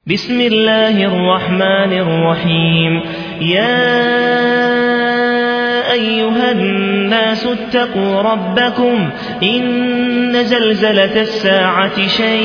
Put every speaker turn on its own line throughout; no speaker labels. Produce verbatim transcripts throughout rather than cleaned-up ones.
بسم الله الرحمن الرحيم. يا أيها الناس اتقوا ربكم إن زلزلة الساعة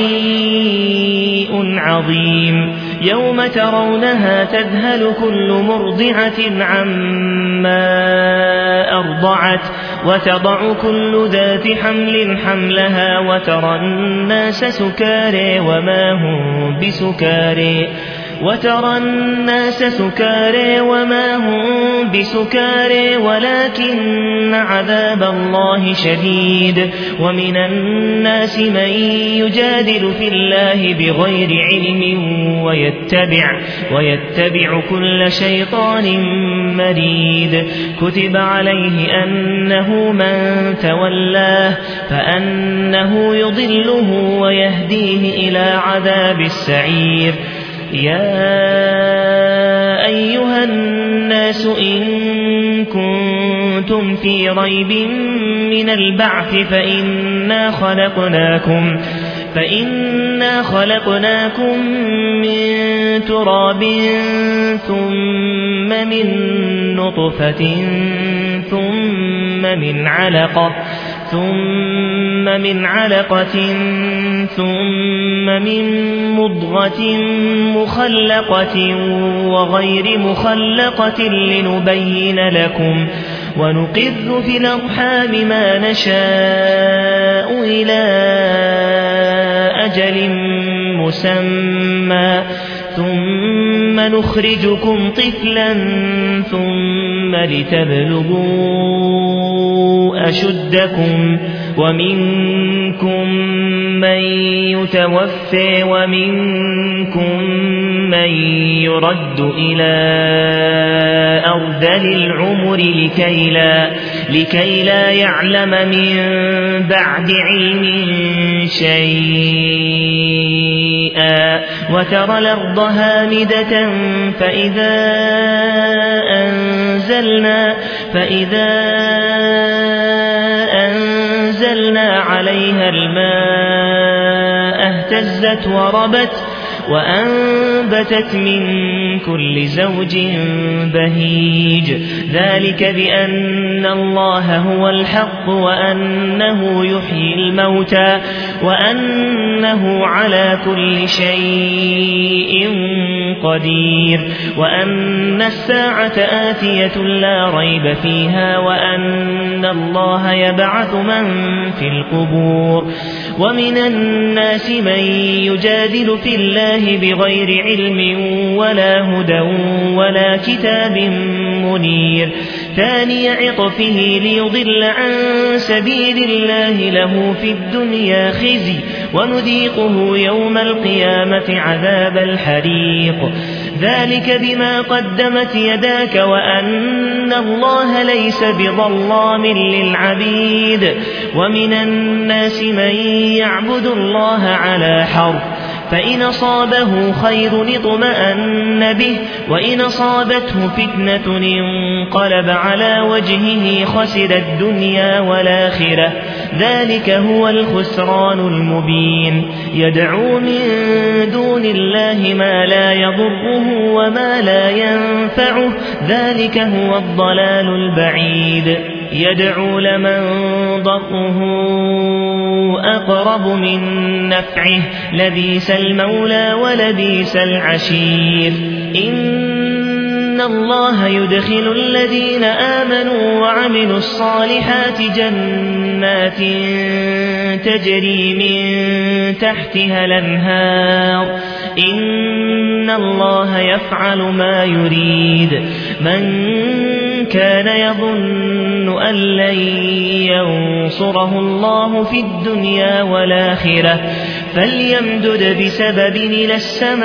شيء عظيم يوم ترونها تذهل كل مرضعة عما أرضعت وتضع كل ذات حمل حملها وترى الناس سكارى وما هم بسكارى وترى الناس سكارى وما هم بسكارى ولكن عذاب الله شديد. ومن الناس من يجادل في الله بغير علم ويتبع, ويتبع كل شيطان مريد. كتب عليه أنه من تولاه فأنه يضله ويهديه إلى عذاب السعير. يا أيها الناس إن كنتم في ريب من البعث فإنا خلقناكم فإنا خلقناكم من تراب ثم من نطفة ثم من علقة ثم من علقة ثم من مضغة مخلقة وغير مخلقة لنبين لكم ونقر في الأرحام ما نشاء إلى أجل مسمى ثم نخرجكم طفلا ثم لتبلغوا أشدكم ومنكم من يتوفى ومنكم من يرد إلى أرذل العمر لكي لا, لكي لا يعلم من بعد علم شيئا وترى الأرض هامدة فإذا أنزلنا, فإذا أنزلنا عليها الماء اهتزت وربت وأنبتت من كل زوج بهيج. ذلك بأن الله هو الحق وأنه يحيي الموتى وأنه على كل شيء قدير وأن الساعة آتية لا ريب فيها وأن الله يبعث من في القبور. ومن الناس من يجادل في الله بغير علم ولا هدى ولا كتاب منير. ثاني عطفه ليضل عن سبيل الله له في الدنيا خزي ونذيقه يوم القيامة عذاب الحريق. ذلك بما قدمت يداك وأن الله ليس بظلام للعبيد. ومن الناس من يعبد الله على حرف فإن أصابه خير اطمأن به وإن أصابته فتنة انقلب على وجهه خسر الدنيا والآخرة. ذلك هو الخسران المبين. يدعو من دون الله ما لا يضره وما لا ينفعه ذلك هو الضلال البعيد. يدعو لمن ضره أقرب من نفعه لبئس المولى ولبئس العشير. إن الله يدخل الذين آمنوا وعملوا الصالحات جنات تجري من تحتها الأنهار إن الله يفعل ما يريد. من كان يظن أن لن ينصره الله في الدنيا والآخرة فليمدد بسبب إلى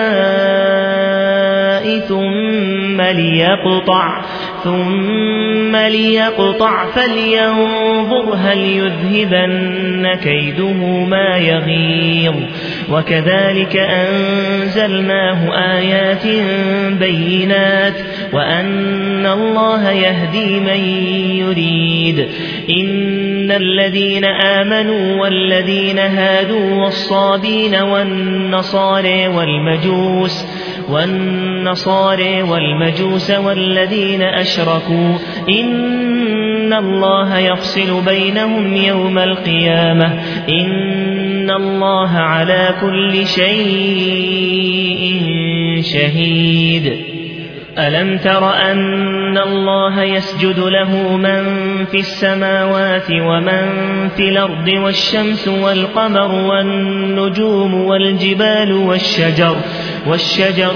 السماء ثم ليقطع ثم ليقطع فلينظر هل يذهبن كيده ما يغيظ. وكذلك أنزلناه آيات بينات وأن الله يهدي من يريد. إن الذين آمنوا والذين هادوا والصابين والنصارى والمجوس والنصارى والمجوس والذين أشركوا إن الله يفصل بينهم يوم القيامة إن الله على كل شيء شهيد. ألم تر أن الله يسجد له من في السماوات ومن في الأرض والشمس والقمر والنجوم والجبال والشجر والشجر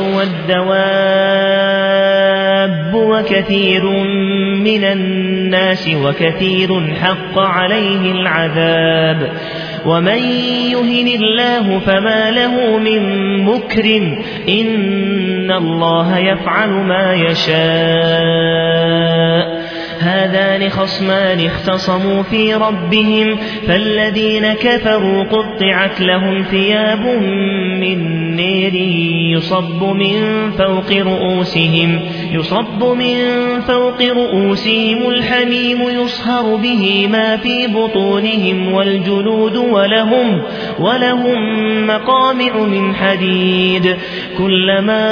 والدواب وكثير من الناس وكثير حق عليه العذاب ومن يهن الله فما له من مكرم إن الله يفعل ما يشاء. هذان خصمان اختصموا في ربهم فالذين كفروا قطعت لهم ثياب من نير يصب من فوق رؤوسهم يصب من فوق رؤوسهم الحميم يصهر به ما في بطونهم والجلود ولهم ولهم مقامع من حديد كلما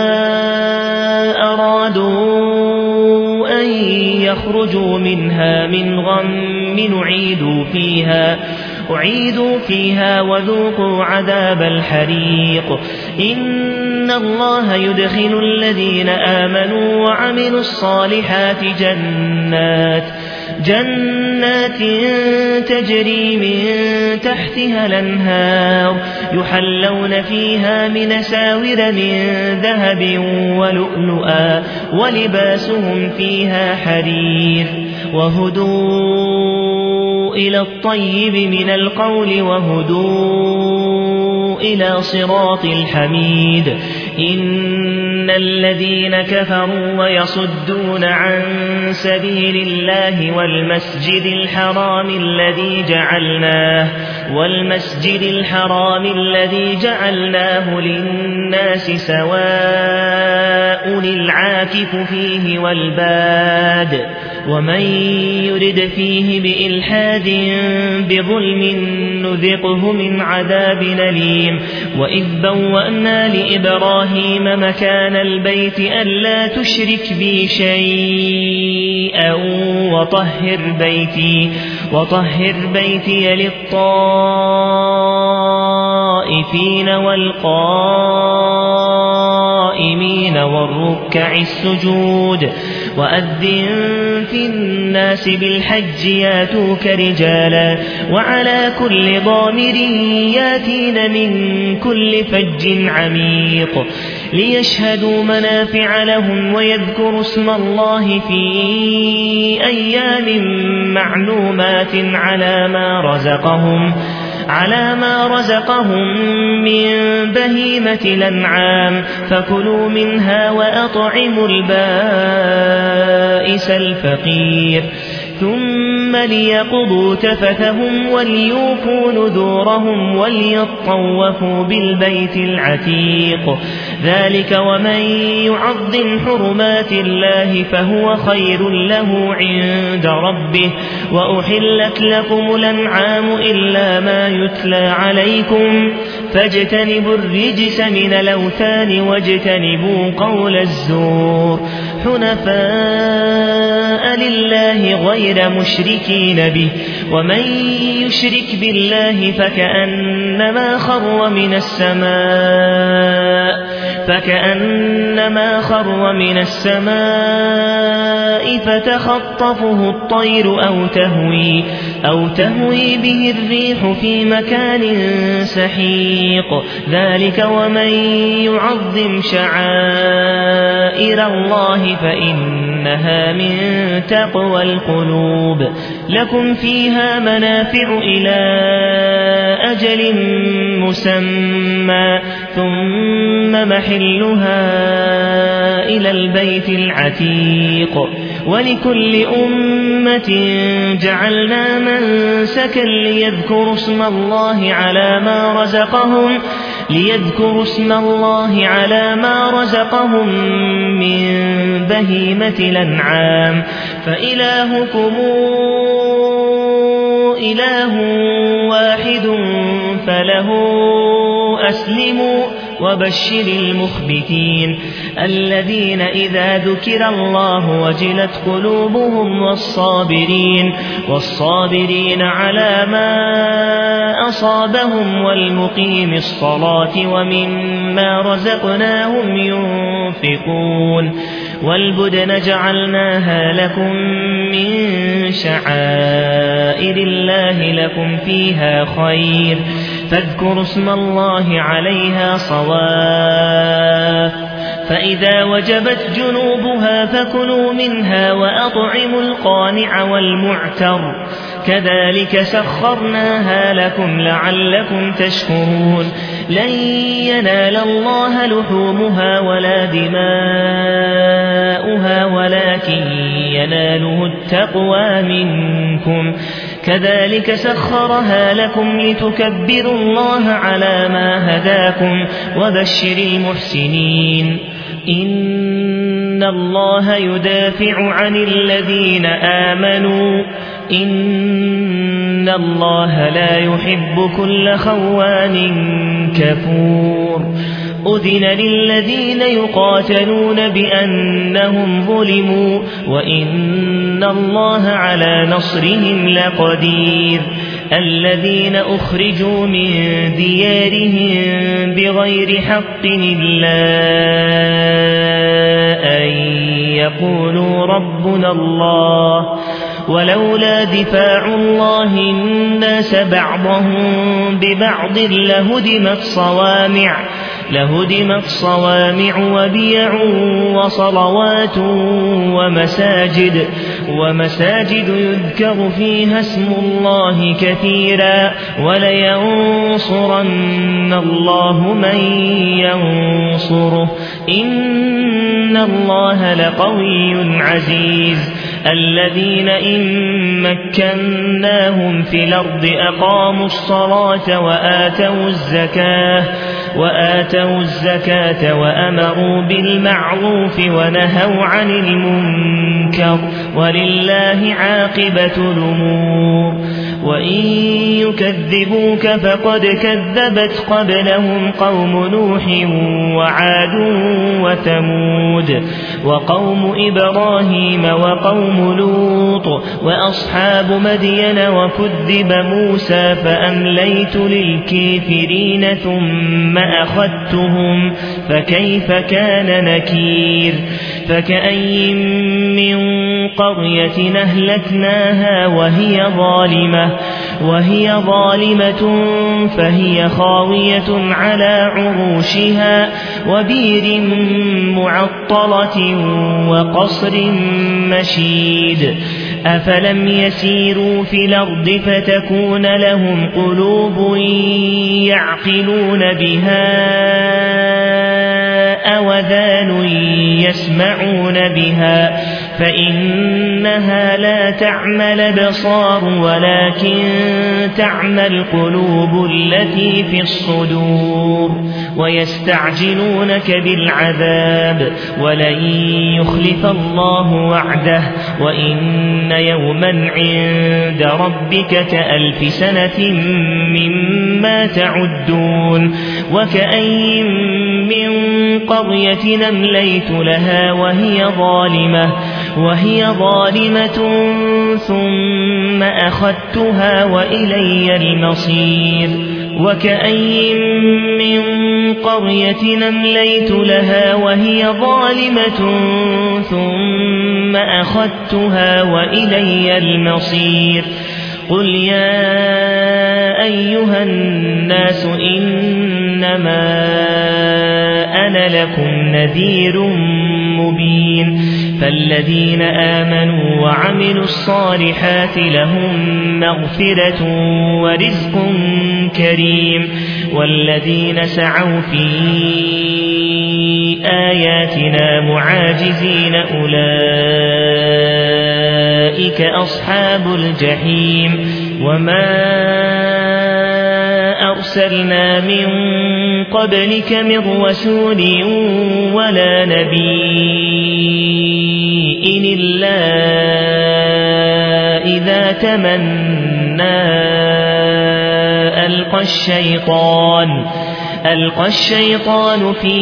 أرادوا أن يخرجوا منها من غم أعيدوا فيها أعيدوا فيها وذوقوا عذاب الحريق. إن الله يدخل الذين آمنوا وعملوا الصالحات جنات جنات تجري من تحتها الأنهار يحلون فيها من أساور من ذهب ولؤلؤا ولباسهم فيها حرير وهدوا إلى الطيب من القول وهدوا إلى صراط الحميد. إن الذين كفروا ويصدون عن سبيل الله والمسجد الحرام الذي جعلناه والمسجد الحرام الذي جعلناه للناس سواء العاكف فيه والباد ومن يرد فيه بإلحاد بظلم نذقه من عذاب أليم. وإذ بوأنا لإبراهيم مكان البيت ألا تشرك بي شيئا وطهر بيتي وطهر بيتي للطائفين والقائمين والركع السجود وأذن في الناس بالحج ياتوك رجالا وعلى كل ضامر ياتين من كل فج عميق ليشهدوا منافع لهم ويذكروا اسم الله في أيام معلومات على ما رزقهم على ما رزقهم من بهيمة الأنعام فكلوا منها وأطعموا البائس الفقير ثم ليقضوا تفثهم وليوفوا نذورهم وليطوفوا بالبيت العتيق ذلك ومن يعظم حرمات الله فهو خير له عند ربه. وأحلت لكم الأنعام إلا ما يتلى عليكم فاجتنبوا الرجس من الأوثان واجتنبوا قول الزور حنفاء لله غير مشركين به ومن يشرك بالله فكأنما خر من السماء فكأنما خر من السماء فتخطفه الطير أو تهوي أو تهوي به الريح في مكان سحيق ذلك ومن يعظم شعائر الله فإنها من تقوى القلوب. لكم فيها منافع إلى أجل مسمى ثم محلها إلى البيت العتيق ولكل أمة جعلنا منسكا ليذكروا اسم الله على ما رزقهم ليذكروا اسم الله على ما رزقهم من بهيمة الأنعام فإلهكم إله واحد فله أسلموا وبشر المخبتين الذين إذا ذكر الله وجلت قلوبهم والصابرين والصابرين على ما أصابهم والمقيم الصلاة ومما رزقناهم ينفقون والبدن جعلناها لكم من شعائر الله لكم فيها خير فاذكروا اسم الله عليها صواف فإذا وجبت جنوبها فكلوا منها وأطعموا القانع والمعتر كذلك سخرناها لكم لعلكم تشكرون لن ينال الله لحومها ولا دماؤها ولكن يناله التقوى منكم كذلك سخرها لكم لتكبروا الله على ما هداكم وبشر المحسنين إن الله يدافع عن الذين آمنوا إن الله لا يحب كل خوان كفور أذن للذين يقاتلون بأنهم ظلموا وإن الله على نصرهم لقدير الذين أخرجوا من ديارهم بغير حق إلا أن يقولوا ربنا الله ولولا دفاع الله الناس بعضهم ببعض لهدمت صوامع لهدمت صوامع وبيع وصلوات ومساجد ومساجد يذكر فيها اسم الله كثيرا ولينصرن الله من ينصره إن الله لقوي عزيز الذين إن مكناهم في الأرض أقاموا الصلاة وآتوا الزكاة وآتوا الزكاة وأمروا بالمعروف ونهوا عن المنكر ولله عاقبة الأمور وإن يكذبوك فقد كذبت قبلهم قوم نوح وعاد وثمود وقوم إبراهيم وقوم لوط وأصحاب مدين وكذب موسى فأمليت للكافرين ثم أخذتهم فكيف كان نكير فكأي من قرية أهلكناها وهي ظالمة وهي ظالمة فهي خاوية على عروشها وبير معطلة وقصر مشيد أفلم يسيروا في الأرض فتكون لهم قلوب يعقلون بها أوذان يسمعون بها فإنها لا تعمى الأبصار ولكن تعمى القلوب التي في الصدور ويستعجلونك بالعذاب ولن يخلف الله وعده وإن يوما عند ربك كألف سنة مما تعدون وكأي من قرية أمليت لها وهي ظالمة وهي ظالمة ثم أخذتها وإلي المصير وكأي من قرية أمليت لها وهي ظالمة ثم أخذتها وإلي المصير قل يا أيها الناس إنما أنا لكم نذير مبين فالذين آمنوا وعملوا الصالحات لهم مغفرة ورزق كريم والذين سعوا في آياتنا معاجزين أولئك أصحاب الجحيم وما أرسلنا من قبلك من رسول ولا نبي إلا إذا تمنى ألقى الشيطان ألقى الشيطان في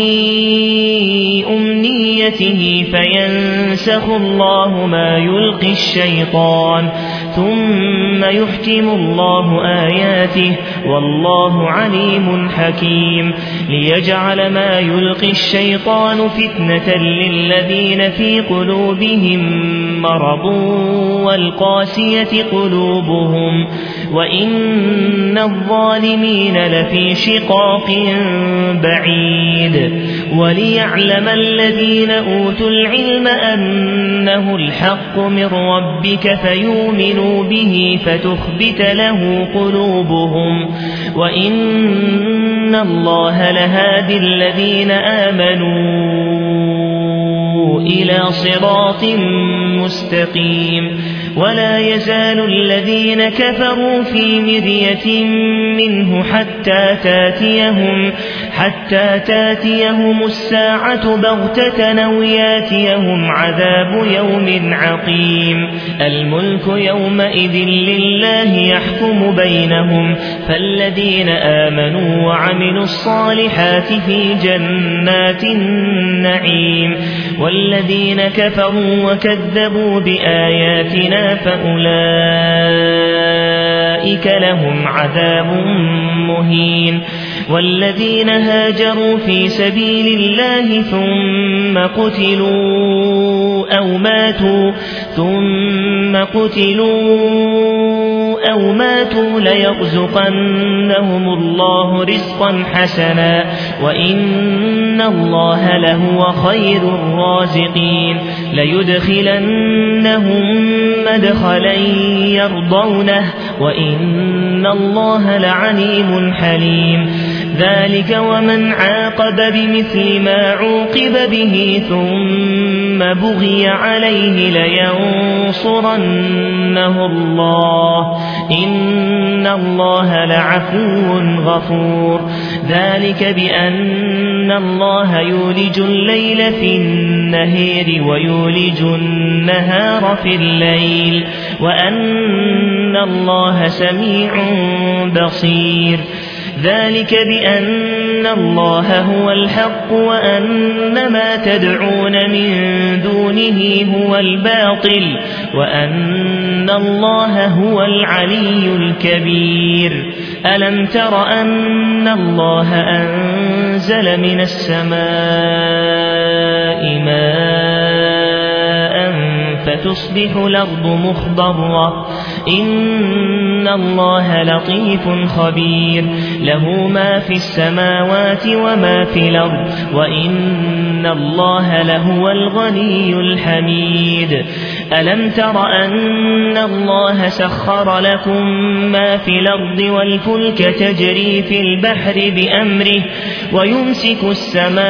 أمنيته فينسخ الله ما يلقي الشيطان ثم يحكم الله آياته والله عليم حكيم ليجعل ما يلقي الشيطان فتنة للذين في قلوبهم مرض والقاسية قلوبهم وإن الظالمين لفي شقاق بعيد وليعلم الذين أوتوا العلم أنه الحق من ربك فيؤمنوا به فتخبت له قلوبهم وإن الله لهادي الذين آمنوا إلى صراط مستقيم ولا يزال الذين كفروا في مرية منه حتى تاتيهم حتى تاتيهم الساعة بغتة أو ياتيهم عذاب يوم عقيم الملك يومئذ لله يحكم بينهم فالذين آمنوا وعملوا الصالحات في جنات النعيم والذين كفروا وكذبوا بآياتنا فأولئك لهم عذاب مهين والذين هاجروا في سبيل الله ثم قتلوا أو ماتوا ثم قتلوا أو ماتوا ليرزقنهم الله رزقا حسنا وإن الله لهو خير الرازقين ليدخلنهم مدخلا يرضونه وإن الله لعليم حليم ذلك ومن عاقب بمثل ما عوقب به ثم بغي عليه لينصرنه الله إن الله لعفو غفور ذلك بأن الله يولج الليل في النهار ويولج النهار في الليل وأن الله سميع بصير ذلك بأن الله هو الحق وأن ما تدعون من دونه هو الباطل وأن الله هو العلي الكبير ألم تر أن الله أنزل من السماء ماء فتصبح الأرض مخضرة إن الله لطيف خبير له ما في السماوات وما في الأرض وإن الله لهو الغني الحميد ألم تر أن الله سخر لكم ما في الأرض والفلك تجري في البحر بأمره ويمسك السماء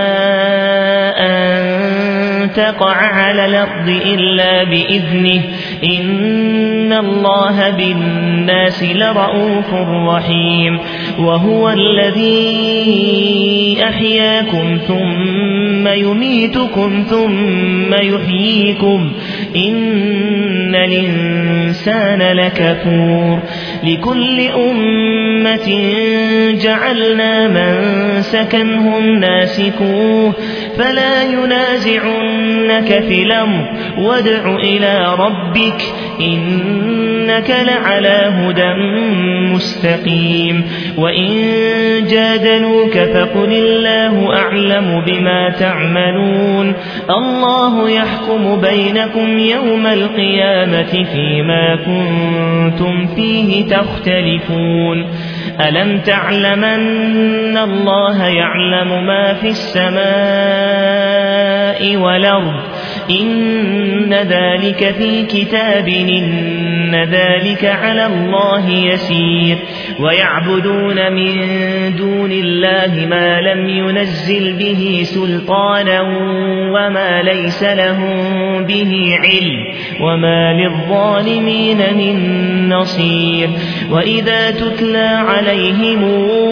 أن تقع على الأرض إلا بإذنه إن الله بالناس لرؤوف رحيم وهو الذي أحياكم ثم يميتكم ثم يحييكم إن الإنسان لكفور لكل أمة جعلنا منسكا هم ناسكوه فلا ينازعنك في الأمر وادع إلى ربك إنك لعلى هدى مستقيم وإن جادلوك فقل الله أعلم بما تعملون الله يحكم بينكم يوم القيامة فيما كنتم فيه تختلفون ألم تعلم أن الله يعلم ما في السماء والأرض إن ذلك في كتاب إن ذلك على الله يسير ويعبدون من دون الله ما لم ينزل به سلطانا وما ليس لهم به علم وما للظالمين من نصير وإذا تتلى عليهم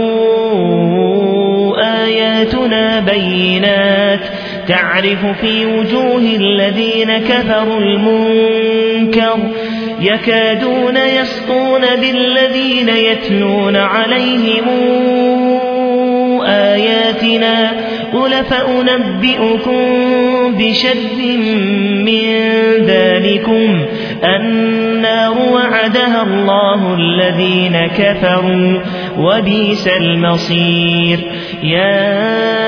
آياتنا بينات تعرف في وجوه الذين كفروا المنكر يكادون يسطون بالذين يتلون عليهم آياتنا قل فأنبئكم بشر من ذلكم النار وعدها الله الذين كفروا وبئس المصير يا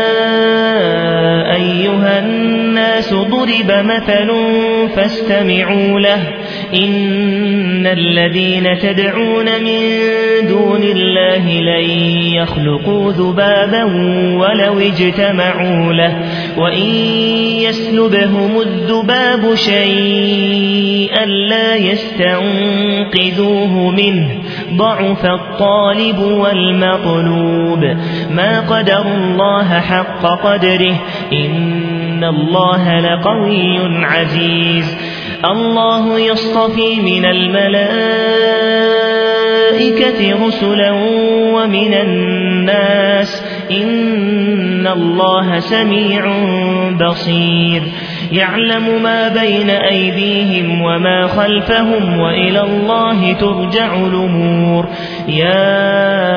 أيها الناس ضرب مثل فاستمعوا له إن الذين تدعون من دون الله لن يخلقوا ذبابا ولو اجتمعوا له وإن يسلبهم الذباب شيئا لا يستنقذوه منه ضعف الطالب والمطلوب ما قدر الله حق قدره إن الله لقوي عزيز الله يصطفي من الملائكة رسلا ومن الناس إن الله سميع بصير يعلم ما بين أيديهم وما خلفهم وإلى الله ترجع الأمور يا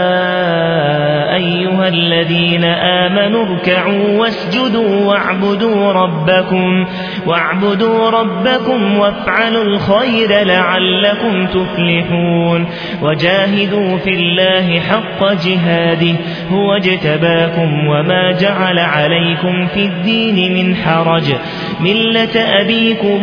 أيها الذين آمنوا اركعوا واسجدوا واعبدوا ربكم واعبدوا ربكم وافعلوا الخير لعلكم تفلحون وجاهدوا في الله حق جهاده هو اجتباكم وما جعل عليكم في الدين من حرج ملة أبيكم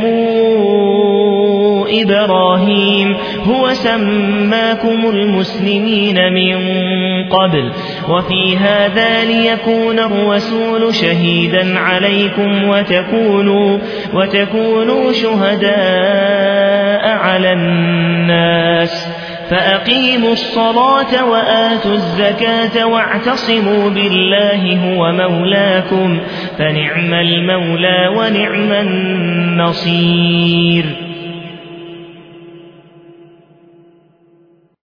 إبراهيم هو سماكم المسلمين من قبل وفي هذا ليكون الرسول شهيدا عليكم وتكونوا, وتكونوا شهداء على الناس فأقيموا الصلاة وآتوا الزكاة واعتصموا بالله هو مولاكم فنعم المولى ونعم النصير